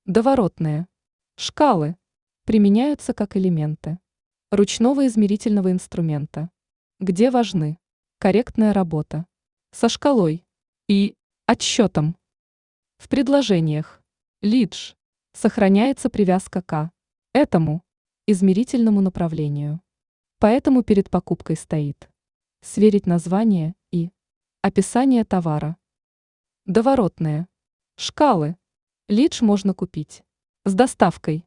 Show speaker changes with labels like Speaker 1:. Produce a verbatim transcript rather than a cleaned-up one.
Speaker 1: Доворотные шкалы применяются как элементы ручного измерительного инструмента, где важны корректная работа со шкалой и отсчетом. В предложениях лидж сохраняется привязка к этому измерительному направлению. Поэтому перед покупкой стоит сверить название и описание товара. Доворотные шкалы лидж можно купить с доставкой